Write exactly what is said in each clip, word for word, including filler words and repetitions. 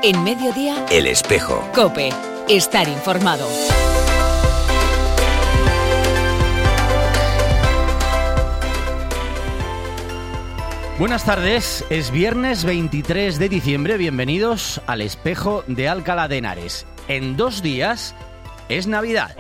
En Mediodía, El Espejo. COPE. Estar informado. Buenas tardes, es viernes veintitrés de diciembre, bienvenidos al Espejo de Alcalá de Henares. En dos días es Navidad.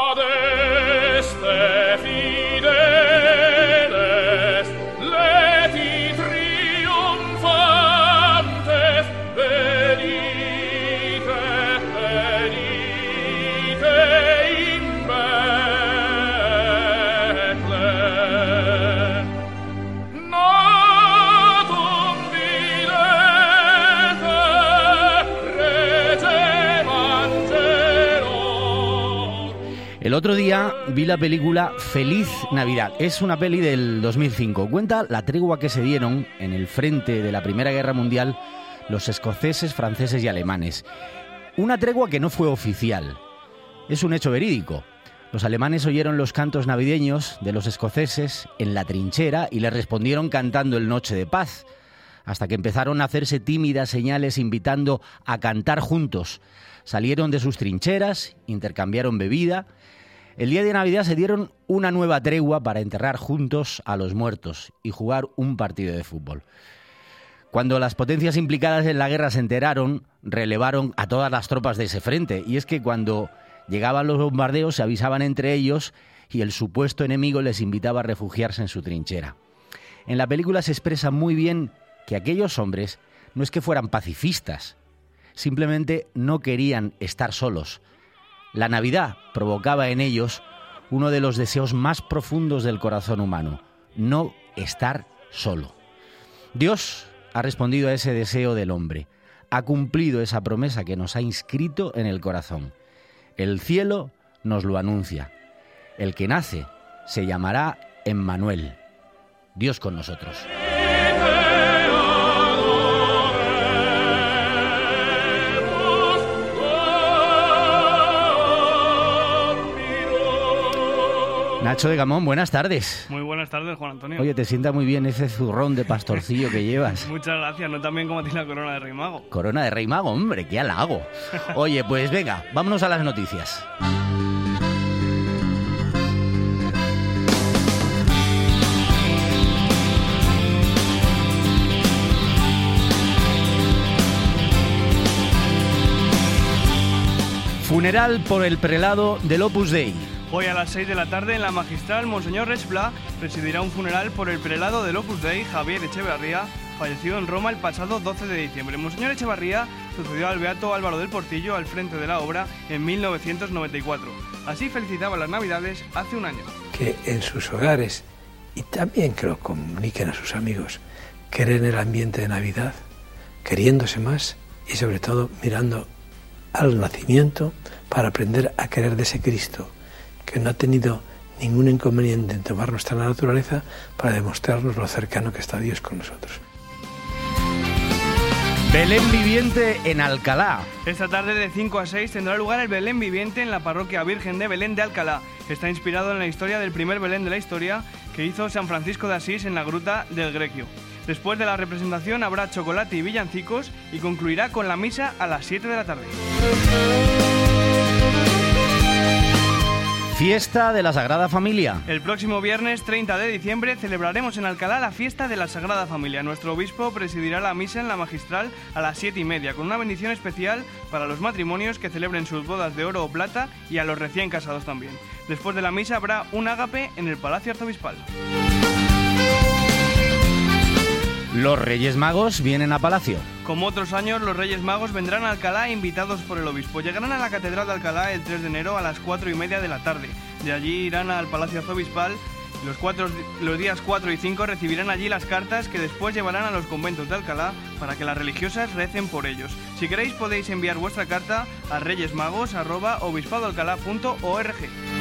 El otro día vi la película Feliz Navidad. Es una peli del dos mil cinco. Cuenta la tregua que se dieron en el frente de la Primera Guerra Mundial los escoceses, franceses y alemanes. Una tregua que no fue oficial. Es un hecho verídico. Los alemanes oyeron los cantos navideños de los escoceses en la trinchera y les respondieron cantando el Noche de Paz, hasta que empezaron a hacerse tímidas señales invitando a cantar juntos. Salieron de sus trincheras, intercambiaron bebida. El día de Navidad se dieron una nueva tregua para enterrar juntos a los muertos y jugar un partido de fútbol. Cuando las potencias implicadas en la guerra se enteraron, relevaron a todas las tropas de ese frente. Y es que cuando llegaban los bombardeos se avisaban entre ellos y el supuesto enemigo les invitaba a refugiarse en su trinchera. En la película se expresa muy bien que aquellos hombres no es que fueran pacifistas, simplemente no querían estar solos. La Navidad provocaba en ellos uno de los deseos más profundos del corazón humano, no estar solo. Dios ha respondido a ese deseo del hombre, ha cumplido esa promesa que nos ha inscrito en el corazón. El cielo nos lo anuncia. El que nace se llamará Emmanuel, Dios con nosotros. Nacho de Gamón, buenas tardes. Muy buenas tardes, Juan Antonio. Oye, te sienta muy bien ese zurrón de pastorcillo que llevas. Muchas gracias, no tan bien como a ti la corona de Rey Mago. Corona de Rey Mago, hombre, qué halago. Oye, pues venga, vámonos a las noticias. Funeral por el prelado del Opus Dei. Hoy a las seis de la tarde en la Magistral, Monseñor Respla presidirá un funeral por el prelado del Opus Dei, Javier Echevarría, fallecido en Roma el pasado doce de diciembre. Monseñor Echevarría sucedió al beato Álvaro del Portillo al frente de la obra en mil novecientos noventa y cuatro. Así felicitaba las Navidades hace un año. Que en sus hogares, y también que lo comuniquen a sus amigos, creen el ambiente de Navidad, queriéndose más y sobre todo mirando al nacimiento para aprender a querer de ese Cristo, que no ha tenido ningún inconveniente en tomar nuestra naturaleza para demostrarnos lo cercano que está Dios con nosotros. Belén viviente en Alcalá. Esta tarde de cinco a seis tendrá lugar el Belén viviente en la parroquia Virgen de Belén de Alcalá. Está inspirado en la historia del primer Belén de la historia que hizo San Francisco de Asís en la gruta del Grequio. Después de la representación habrá chocolate y villancicos y concluirá con la misa a las siete de la tarde. Fiesta de la Sagrada Familia. El próximo viernes treinta de diciembre celebraremos en Alcalá la fiesta de la Sagrada Familia. Nuestro obispo presidirá la misa en la Magistral a las siete y media, con una bendición especial para los matrimonios que celebren sus bodas de oro o plata y a los recién casados también. Después de la misa habrá un ágape en el Palacio Arzobispal. Los Reyes Magos vienen a Palacio. Como otros años, los Reyes Magos vendrán a Alcalá invitados por el obispo. Llegarán a la Catedral de Alcalá el tres de enero a las cuatro y media de la tarde. De allí irán al Palacio Arzobispal. Los, cuatro, los días cuatro y cinco recibirán allí las cartas que después llevarán a los conventos de Alcalá para que las religiosas recen por ellos. Si queréis podéis enviar vuestra carta a reyesmagos arroba obispadoalcalá punto org.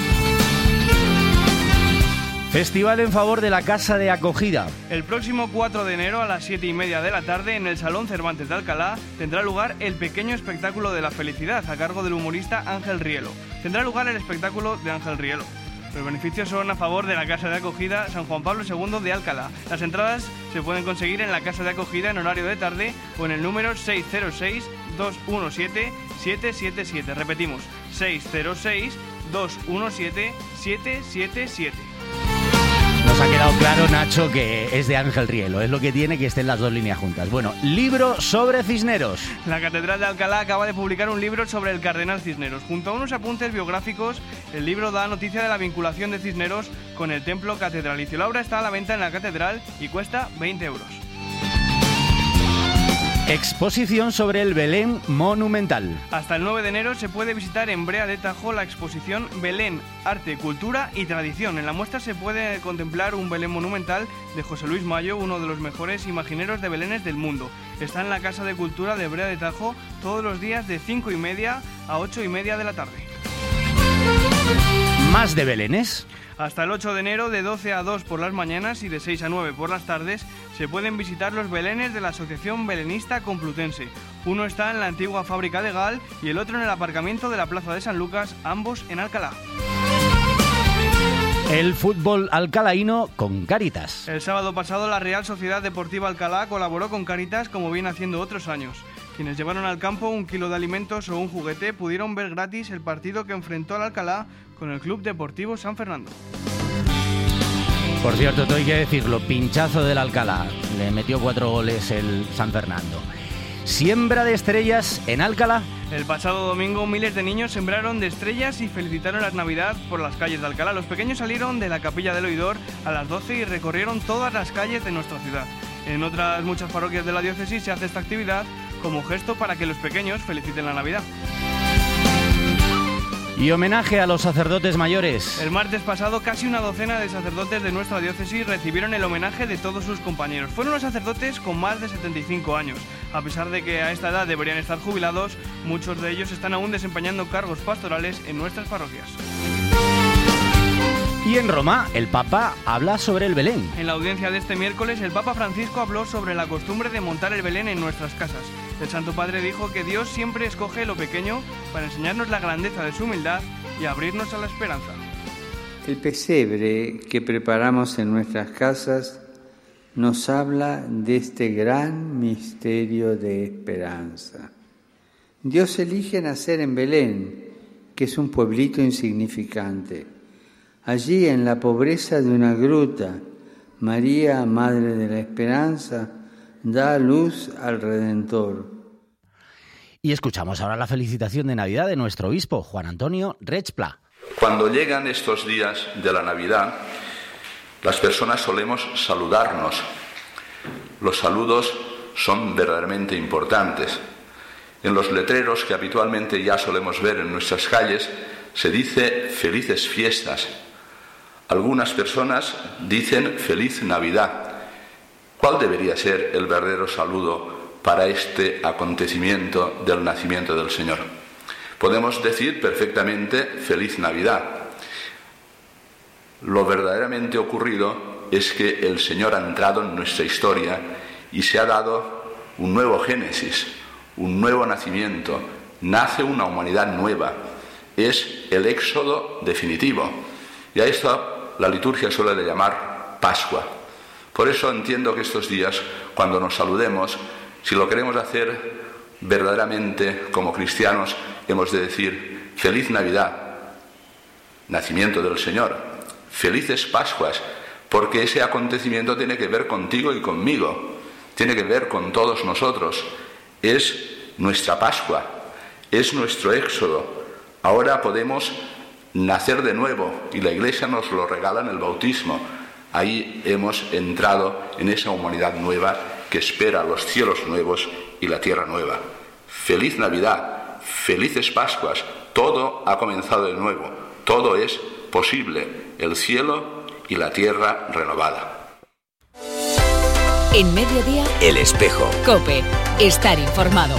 Festival en favor de la Casa de Acogida. El próximo cuatro de enero a las siete y media de la tarde en el Salón Cervantes de Alcalá tendrá lugar el pequeño espectáculo de la felicidad a cargo del humorista Ángel Rielo. Tendrá lugar el espectáculo de Ángel Rielo. Los beneficios son a favor de la Casa de Acogida San Juan Pablo segundo de Alcalá. Las entradas se pueden conseguir en la Casa de Acogida en horario de tarde o en el número seis cero seis, dos uno siete, siete siete siete. Repetimos, seis cero seis, dos uno siete, siete siete siete. Nos ha quedado claro, Nacho, que es de Ángel Rielo. Es lo que tiene que estén las dos líneas juntas. Bueno, libro sobre Cisneros. La Catedral de Alcalá acaba de publicar un libro sobre el cardenal Cisneros. Junto a unos apuntes biográficos, el libro da noticia de la vinculación de Cisneros con el templo catedralicio. La obra está a la venta en la catedral y cuesta veinte euros. Exposición sobre el Belén monumental. Hasta el nueve de enero se puede visitar en Brea de Tajo la exposición Belén, Arte, Cultura y Tradición. En la muestra se puede contemplar un Belén monumental de José Luis Mayo, uno de los mejores imagineros de belenes del mundo. Está en la Casa de Cultura de Brea de Tajo todos los días de cinco y media a ocho y media de la tarde. Más de belenes. Hasta el ocho de enero, de doce a dos por las mañanas y de seis a nueve por las tardes, se pueden visitar los belenes de la Asociación Belenista Complutense. Uno está en la antigua fábrica de Gal y el otro en el aparcamiento de la Plaza de San Lucas, ambos en Alcalá. El fútbol alcalaíno con Cáritas. El sábado pasado, la Real Sociedad Deportiva Alcalá colaboró con Cáritas como viene haciendo otros años. Quienes llevaron al campo un kilo de alimentos o un juguete pudieron ver gratis el partido que enfrentó al Alcalá con el Club Deportivo San Fernando. Por cierto, todo hay que decirlo, pinchazo del Alcalá. Le metió cuatro goles el San Fernando. Siembra de estrellas en Alcalá. El pasado domingo miles de niños sembraron de estrellas y felicitaron la Navidad por las calles de Alcalá. Los pequeños salieron de la Capilla del Oidor a las doce y recorrieron todas las calles de nuestra ciudad. En otras muchas parroquias de la diócesis se hace esta actividad como gesto para que los pequeños feliciten la Navidad. Y homenaje a los sacerdotes mayores. El martes pasado casi una docena de sacerdotes de nuestra diócesis recibieron el homenaje de todos sus compañeros. Fueron los sacerdotes con más de setenta y cinco años. A pesar de que a esta edad deberían estar jubilados, muchos de ellos están aún desempeñando cargos pastorales en nuestras parroquias. Y en Roma, el Papa habla sobre el Belén. En la audiencia de este miércoles, el Papa Francisco habló sobre la costumbre de montar el Belén en nuestras casas. El Santo Padre dijo que Dios siempre escoge lo pequeño para enseñarnos la grandeza de su humildad y abrirnos a la esperanza. El pesebre que preparamos en nuestras casas nos habla de este gran misterio de esperanza. Dios elige nacer en Belén, que es un pueblito insignificante. Allí, en la pobreza de una gruta, María, Madre de la Esperanza, da luz al Redentor. Y escuchamos ahora la felicitación de Navidad de nuestro obispo, Juan Antonio Rechpla. Cuando llegan estos días de la Navidad, las personas solemos saludarnos. Los saludos son verdaderamente importantes. En los letreros que habitualmente ya solemos ver en nuestras calles, se dice felices fiestas. Algunas personas dicen feliz Navidad. ¿Cuál debería ser el verdadero saludo para este acontecimiento del nacimiento del Señor? Podemos decir perfectamente feliz Navidad. Lo verdaderamente ocurrido es que el Señor ha entrado en nuestra historia y se ha dado un nuevo génesis, un nuevo nacimiento. Nace una humanidad nueva. Es el éxodo definitivo. Y a esto la liturgia suele llamar Pascua. Por eso entiendo que estos días, cuando nos saludemos, si lo queremos hacer verdaderamente como cristianos, hemos de decir feliz Navidad, nacimiento del Señor, felices Pascuas, porque ese acontecimiento tiene que ver contigo y conmigo, tiene que ver con todos nosotros. Es nuestra Pascua, es nuestro éxodo. Ahora podemos nacer de nuevo y la Iglesia nos lo regala en el bautismo. Ahí hemos entrado en esa humanidad nueva que espera los cielos nuevos y la tierra nueva. Feliz Navidad, felices Pascuas, todo ha comenzado de nuevo, todo es posible, el cielo y la tierra renovada. En Mediodía, El Espejo. COPE, estar informado.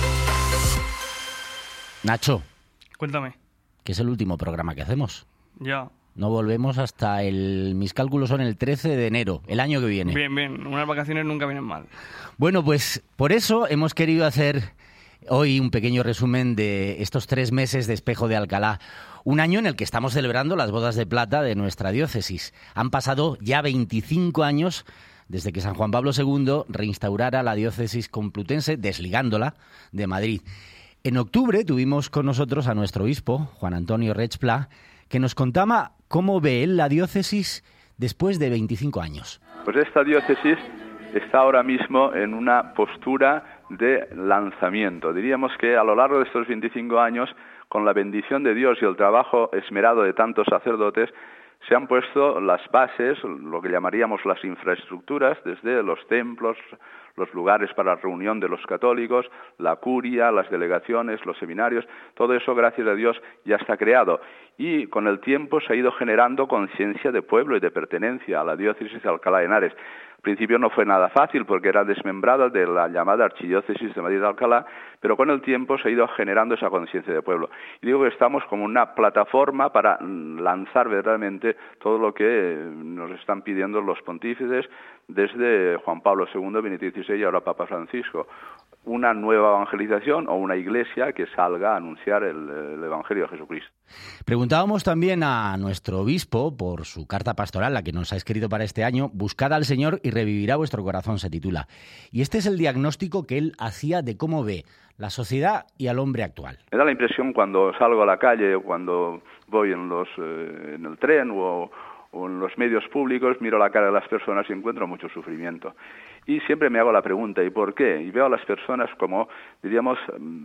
Nacho, Cuéntame. que es el último programa que hacemos. Ya. No volvemos hasta el... Mis cálculos son el trece de enero, el año que viene. Bien, bien. Unas vacaciones nunca vienen mal. Bueno, pues por eso hemos querido hacer Hoy un pequeño resumen de estos tres meses de Espejo de Alcalá, un año en el que estamos celebrando las bodas de plata de nuestra diócesis. Han pasado ya veinticinco años desde que San Juan Pablo segundo reinstaurara la diócesis complutense, desligándola de Madrid. En octubre tuvimos con nosotros a nuestro obispo, Juan Antonio Reig Pla, que nos contaba cómo ve él la diócesis después de veinticinco años. Pues esta diócesis está ahora mismo en una postura de lanzamiento. Diríamos que a lo largo de estos veinticinco años, con la bendición de Dios y el trabajo esmerado de tantos sacerdotes, se han puesto las bases, lo que llamaríamos las infraestructuras, desde los templos, los lugares para la reunión de los católicos, la curia, las delegaciones, los seminarios, todo eso, gracias a Dios, ya está creado. Y con el tiempo se ha ido generando conciencia de pueblo y de pertenencia a la diócesis de Alcalá de Henares. Al principio no fue nada fácil porque era desmembrada de la llamada Archidiócesis de Madrid de Alcalá, pero con el tiempo se ha ido generando esa conciencia de pueblo. Y digo que estamos como una plataforma para lanzar verdaderamente todo lo que nos están pidiendo los pontífices desde Juan Pablo segundo, Benedicto dieciséis y ahora Papa Francisco. Una nueva evangelización o una iglesia que salga a anunciar el, el Evangelio de Jesucristo. Preguntábamos también a nuestro obispo por su carta pastoral, la que nos ha escrito para este año, Buscad al Señor y revivirá vuestro corazón, se titula. Y este es el diagnóstico que él hacía de cómo ve la sociedad y al hombre actual. Me da la impresión cuando salgo a la calle, cuando voy en, los, eh, en el tren o, o en los medios públicos, miro la cara de las personas y encuentro mucho sufrimiento. Y siempre me hago la pregunta, ¿y por qué? Y veo a las personas como, diríamos,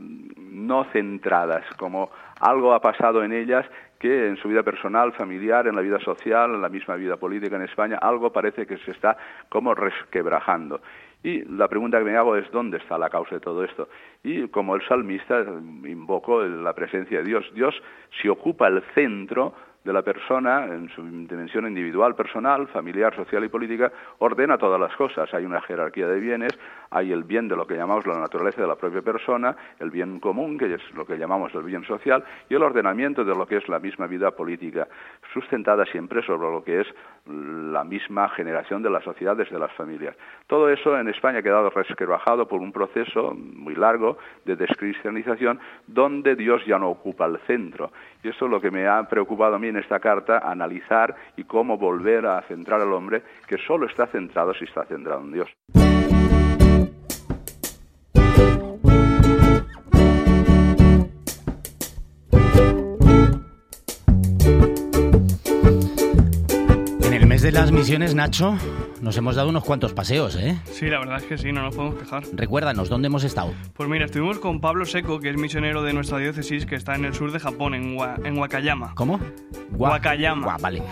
no centradas, como algo ha pasado en ellas que en su vida personal, familiar, en la vida social, en la misma vida política en España, algo parece que se está como resquebrajando. Y la pregunta que me hago es, ¿dónde está la causa de todo esto? Y como el salmista, invoco la presencia de Dios. Dios se ocupa el centro de la persona en su dimensión individual, personal, familiar, social y política, ordena todas las cosas. Hay una jerarquía de bienes, hay el bien de lo que llamamos la naturaleza de la propia persona, el bien común, que es lo que llamamos el bien social, y el ordenamiento de lo que es la misma vida política, sustentada siempre sobre lo que es la misma generación de la sociedad desde las familias. Todo eso en España ha quedado resquebrajado por un proceso muy largo de descristianización, donde Dios ya no ocupa el centro. Y eso es lo que me ha preocupado a mí en esta carta, analizar y cómo volver a centrar al hombre, que solo está centrado si está centrado en Dios. De las misiones, Nacho, nos hemos dado unos cuantos paseos, ¿eh? Sí, la verdad es que sí, no nos podemos quejar. Recuérdanos, ¿dónde hemos estado? Pues mira, estuvimos con Pablo Seco, que es misionero de nuestra diócesis, que está en el sur de Japón, en, Wa- en Wakayama. ¿Cómo? Gua- Wakayama. Gua, vale.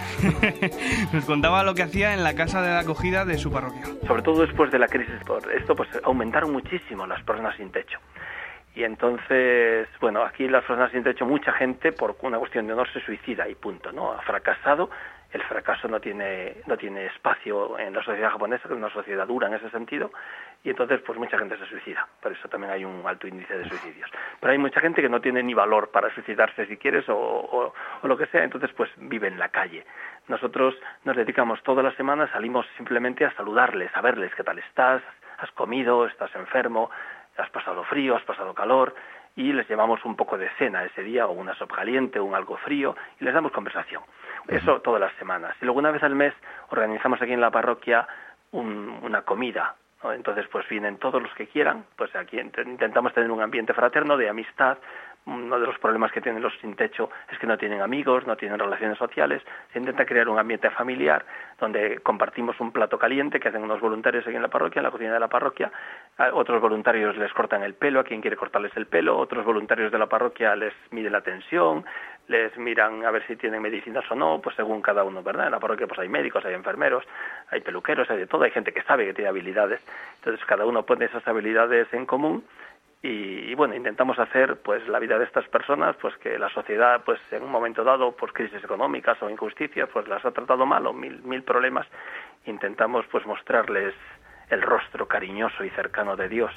Nos contaba lo que hacía en la casa de la acogida de su parroquia. Sobre todo después de la crisis por esto, pues aumentaron muchísimo las personas sin techo. Y entonces, bueno, aquí las personas sin techo, mucha gente, por una cuestión de honor, se suicida y punto, ¿no? Ha fracasado. El fracaso no tiene no tiene espacio en la sociedad japonesa, que es una sociedad dura en ese sentido, y entonces pues mucha gente se suicida. Por eso también hay un alto índice de suicidios. Pero hay mucha gente que no tiene ni valor para suicidarse si quieres o, o, o lo que sea, entonces pues vive en la calle. Nosotros nos dedicamos todas las semanas, salimos simplemente a saludarles, a verles qué tal estás, has comido, estás enfermo, has pasado frío, has pasado calor, y les llevamos un poco de cena ese día, o una sopa caliente, o un algo frío, y les damos conversación. Eso todas las semanas. Y luego una vez al mes organizamos aquí en la parroquia un, una comida, ¿no? Entonces pues vienen todos los que quieran, pues aquí intentamos tener un ambiente fraterno, de amistad. Uno de los problemas que tienen los sin techo es que no tienen amigos, no tienen relaciones sociales. Se intenta crear un ambiente familiar donde compartimos un plato caliente que hacen unos voluntarios aquí en la parroquia, en la cocina de la parroquia. A otros voluntarios les cortan el pelo a quien quiere cortarles el pelo, otros voluntarios de la parroquia les miden la tensión, les miran a ver si tienen medicinas o no, pues según cada uno, ¿verdad? En la parroquia pues hay médicos, hay enfermeros, hay peluqueros, hay de todo, hay gente que sabe que tiene habilidades. Entonces cada uno pone esas habilidades en común. Y, y bueno, intentamos hacer pues la vida de estas personas, pues que la sociedad pues en un momento dado, por crisis económicas o injusticias, pues las ha tratado mal o mil, mil problemas. Intentamos pues mostrarles el rostro cariñoso y cercano de Dios.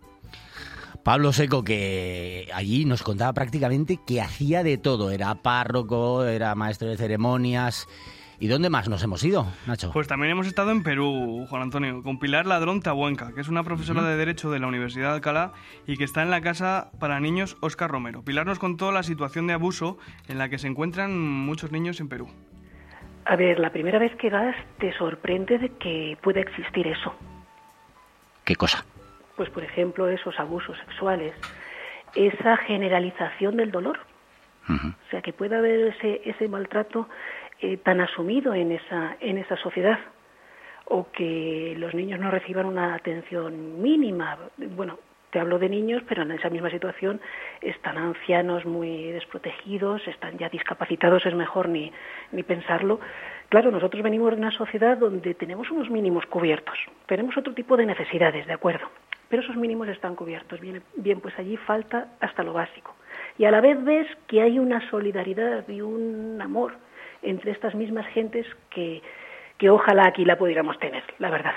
Pablo Seco, que allí nos contaba prácticamente que hacía de todo. Era párroco, era maestro de ceremonias ¿Y dónde más nos hemos ido, Nacho? Pues también hemos estado en Perú, Juan Antonio, con Pilar Ladrón Tabuenca, que es una profesora de Derecho de la Universidad de Alcalá y que está en la Casa para Niños Óscar Romero. Pilar nos contó la situación de abuso en la que se encuentran muchos niños en Perú. A ver, la primera vez que vas te sorprende de que pueda existir eso. ¿Qué cosa? Pues, por ejemplo, esos abusos sexuales, esa generalización del dolor. Uh-huh. O sea, que pueda haber ese, ese maltrato eh, tan asumido en esa, en esa sociedad, o que los niños no reciban una atención mínima. Bueno, te hablo de niños, pero en esa misma situación están ancianos muy desprotegidos, están ya discapacitados, es mejor ni, ni pensarlo. Claro, nosotros venimos de una sociedad donde tenemos unos mínimos cubiertos, tenemos otro tipo de necesidades, de acuerdo, pero esos mínimos están cubiertos. Bien, bien, pues allí falta hasta lo básico. Y a la vez ves que hay una solidaridad y un amor entre estas mismas gentes que, que ojalá aquí la pudiéramos tener, la verdad.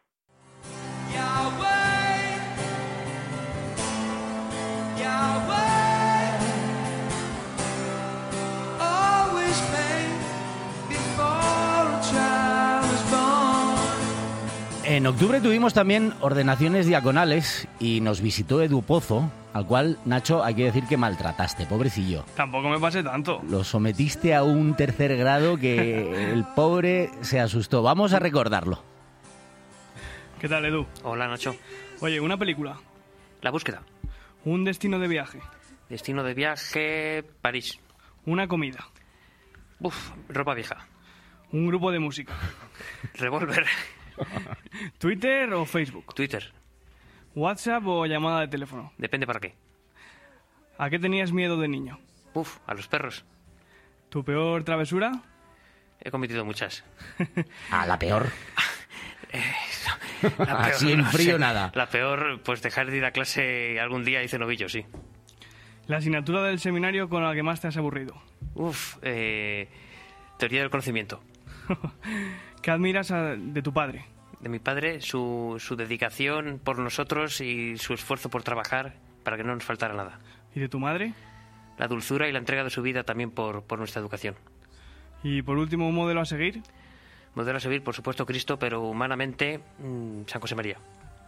En octubre tuvimos también ordenaciones diaconales y nos visitó Edu Pozo, al cual, Nacho, hay que decir que maltrataste, pobrecillo. Tampoco me pasé tanto. Lo sometiste a un tercer grado que el pobre se asustó. Vamos a recordarlo. ¿Qué tal, Edu? Hola, Nacho. Oye, una película. La búsqueda. Un destino de viaje. Destino de viaje, París. Una comida. Uf, ropa vieja. Un grupo de música. Revólver. ¿Twitter o Facebook? Twitter. ¿WhatsApp o llamada de teléfono? Depende para qué. ¿A qué tenías miedo de niño? Uf, a los perros. ¿Tu peor travesura? He cometido muchas. ¿A la peor? eh, la peor Así en frío, no sé. Nada. La peor, pues dejar de ir a clase algún día hice novillo, sí. ¿La asignatura del seminario con la que más te has aburrido? Uf, eh, teoría del conocimiento. ¿Qué admiras a, de tu padre? De mi padre, su, su dedicación por nosotros y su esfuerzo por trabajar para que no nos faltara nada. ¿Y de tu madre? La dulzura y la entrega de su vida también por, por nuestra educación. ¿Y por último, un modelo a seguir? Modelo a seguir, por supuesto, Cristo, pero humanamente, mmm, San José María.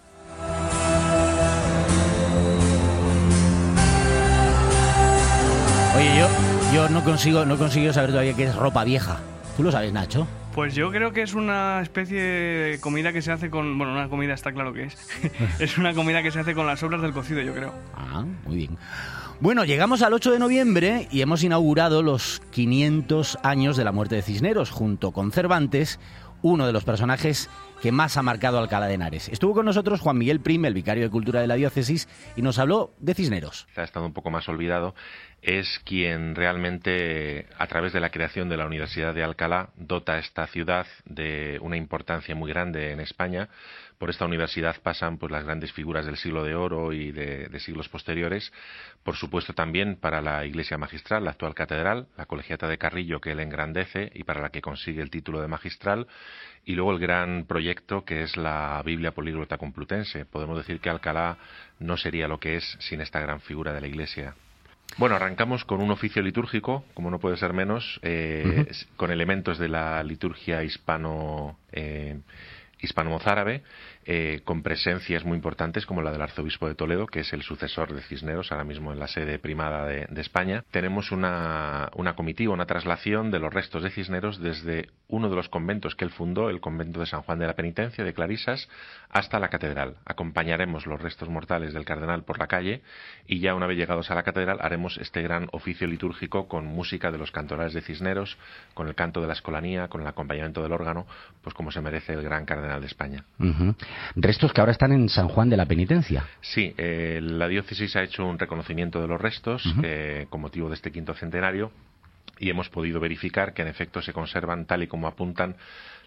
Oye, yo, yo no consigo, no consigo saber todavía qué es ropa vieja. ¿Tú lo sabes, Nacho? Pues yo creo que es una especie de comida que se hace con... Bueno, una comida está claro que es. Es una comida que se hace con las sobras del cocido, yo creo. Ah, muy bien. Bueno, llegamos al ocho de noviembre y hemos inaugurado los quinientos años de la muerte de Cisneros, junto con Cervantes, uno de los personajes que más ha marcado Alcalá de Henares. Estuvo con nosotros Juan Miguel Prim, el vicario de Cultura de la diócesis, y nos habló de Cisneros. Ha estado un poco más olvidado. Es quien realmente, a través de la creación de la Universidad de Alcalá, dota a esta ciudad de una importancia muy grande en España. Por esta universidad pasan pues las grandes figuras del siglo de oro y de, de siglos posteriores. Por supuesto también para la Iglesia Magistral, la actual catedral, la Colegiata de Carrillo, que él engrandece y para la que consigue el título de magistral. Y luego el gran proyecto que es la Biblia Políglota Complutense. Podemos decir que Alcalá no sería lo que es sin esta gran figura de la Iglesia. Bueno, arrancamos con un oficio litúrgico, como no puede ser menos, eh, uh-huh. con elementos de la liturgia hispano eh, hispano-mozárabe, eh, con presencias muy importantes como la del arzobispo de Toledo, que es el sucesor de Cisneros, ahora mismo en la sede primada de, de España. Tenemos una, una comitiva, una traslación de los restos de Cisneros desde uno de los conventos que él fundó, el convento de San Juan de la Penitencia, de Clarisas, hasta la catedral. Acompañaremos los restos mortales del cardenal por la calle y ya una vez llegados a la catedral haremos este gran oficio litúrgico con música de los cantorales de Cisneros, con el canto de la escolanía, con el acompañamiento del órgano, pues como se merece el gran cardenal de España. Uh-huh. Restos que ahora están en San Juan de la Penitencia. Sí, eh, la diócesis ha hecho un reconocimiento de los restos uh-huh. eh, con motivo de este quinto centenario y hemos podido verificar que en efecto se conservan tal y como apuntan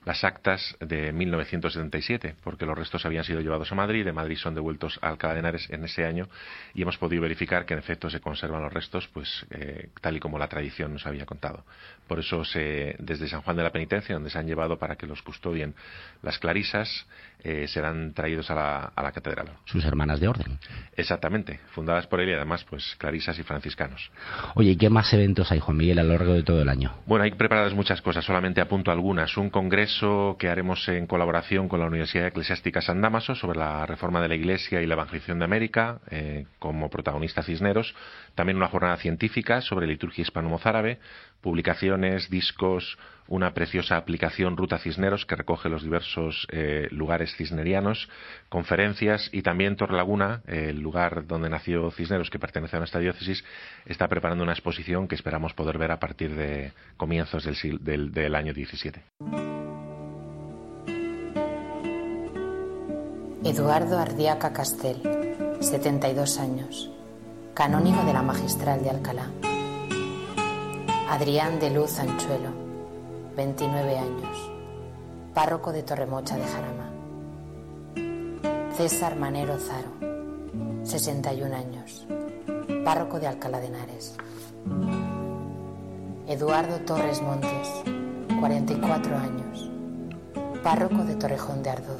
las actas de mil novecientos setenta y siete, porque los restos habían sido llevados a Madrid, de Madrid son devueltos a Alcalá de Henares en ese año, y hemos podido verificar que en efecto se conservan los restos pues eh, tal y como la tradición nos había contado. Por eso se, desde San Juan de la Penitencia, donde se han llevado para que los custodien las clarisas, eh, serán traídos a la, a la catedral. Sus hermanas de orden. Exactamente, fundadas por él y además pues clarisas y franciscanos. Oye, ¿y qué más eventos hay, Juan Miguel, a lo largo de todo el año? Bueno, hay preparadas muchas cosas, solamente apunto algunas. Un congreso que haremos en colaboración con la Universidad Eclesiástica San Dámaso sobre la reforma de la Iglesia y la evangelización de América, eh, como protagonista Cisneros. También una jornada científica sobre liturgia hispano-mozárabe, publicaciones, discos, una preciosa aplicación Ruta Cisneros que recoge los diversos eh, lugares cisnerianos, conferencias, y también Torrelaguna, eh, el lugar donde nació Cisneros, que pertenece a nuestra diócesis, está preparando una exposición que esperamos poder ver a partir de comienzos del, del, del año diecisiete. Eduardo Ardiaca Castel, setenta y dos años, canónigo de la Magistral de Alcalá. Adrián de Luz Anchuelo, veintinueve años, párroco de Torremocha de Jarama. César Manero Zaro, sesenta y un años, párroco de Alcalá de Henares. Eduardo Torres Montes, cuarenta y cuatro años, párroco de Torrejón de Ardoz.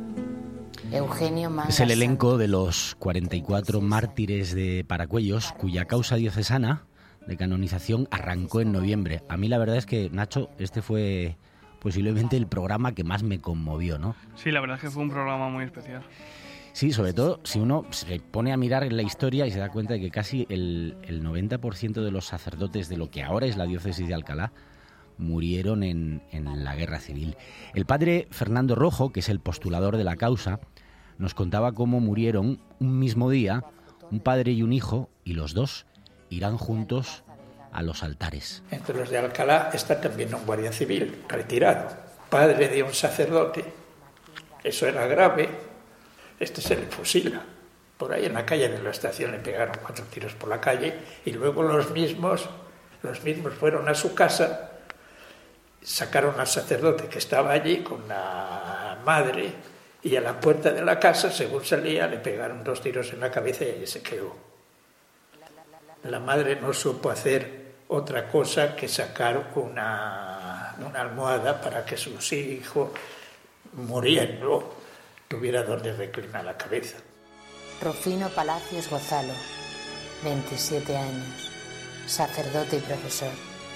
Eugenio Mangas. Es el elenco de los cuarenta y cuatro mártires de Paracuellos, cuya causa diocesana de canonización arrancó en noviembre. A mí la verdad es que, Nacho, este fue posiblemente el programa que más me conmovió, ¿no? Sí, la verdad es que fue un programa muy especial. Sí, sobre todo si uno se pone a mirar en la historia y se da cuenta de que casi el, el noventa por ciento de los sacerdotes de lo que ahora es la diócesis de Alcalá murieron en, en la guerra civil. El padre Fernando Rojo, que es el postulador de la causa, nos contaba cómo murieron un mismo día un padre y un hijo, y los dos irán juntos a los altares. Entre los de Alcalá está también un guardia civil retirado, padre de un sacerdote. Eso era grave. Este se le fusila. Por ahí en la calle de la estación le pegaron cuatro tiros por la calle, y luego los mismos, los mismos fueron a su casa, sacaron al sacerdote que estaba allí con la madre, y a la puerta de la casa, según salía, le pegaron dos tiros en la cabeza y allí se quedó. La madre no supo hacer otra cosa que sacar una, una almohada para que su hijo, muriendo, tuviera donde reclinar la cabeza. Rufino Palacios Gozalo, veintisiete años, sacerdote y profesor.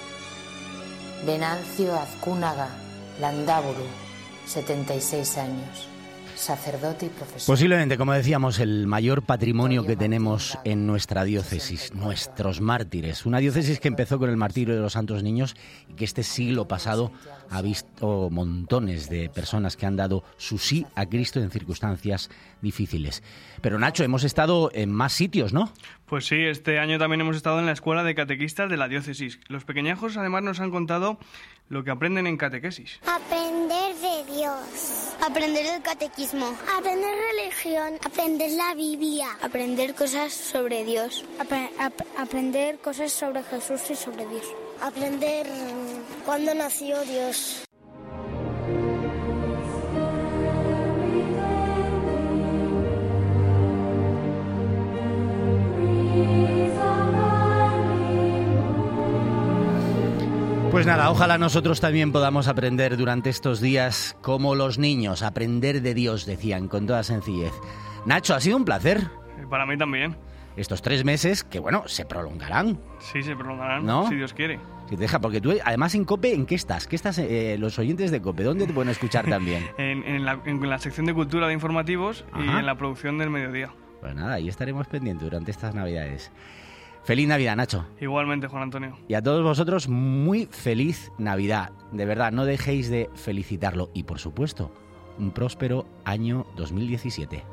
Venancio Azcúnaga Landaburu, setenta y seis años, sacerdote y profesor. Posiblemente, como decíamos, el mayor patrimonio que tenemos en nuestra diócesis, nuestros mártires. Una diócesis que empezó con el martirio de los santos niños y que este siglo pasado ha visto montones de personas que han dado su sí a Cristo en circunstancias difíciles. Pero, Nacho, hemos estado en más sitios, ¿no? Pues sí, este año también hemos estado en la Escuela de Catequistas de la Diócesis. Los pequeñajos además nos han contado lo que aprenden en catequesis. Aprender de Dios. Aprender el catequismo. Aprender religión. Aprender la Biblia. Aprender cosas sobre Dios. Apre- ap- aprender cosas sobre Jesús y sobre Dios. Aprender cuándo nació Dios. Pues nada, ojalá nosotros también podamos aprender durante estos días como los niños, aprender de Dios, decían, con toda sencillez. Nacho, ha sido un placer. Para mí también. Estos tres meses que, bueno, se prolongarán. Sí, se prolongarán, ¿no? Si Dios quiere. Si te deja, porque tú, además, en COPE, ¿en qué estás? ¿Qué estás, eh, los oyentes de COPE? ¿Dónde te pueden escuchar también? en, en, la, en la sección de cultura de informativos. Ajá. Y en la producción del mediodía. Pues nada, ahí estaremos pendientes durante estas Navidades. Feliz Navidad, Nacho. Igualmente, Juan Antonio. Y a todos vosotros, muy feliz Navidad. De verdad, no dejéis de felicitarlo. Y, por supuesto, un próspero año dos mil diecisiete.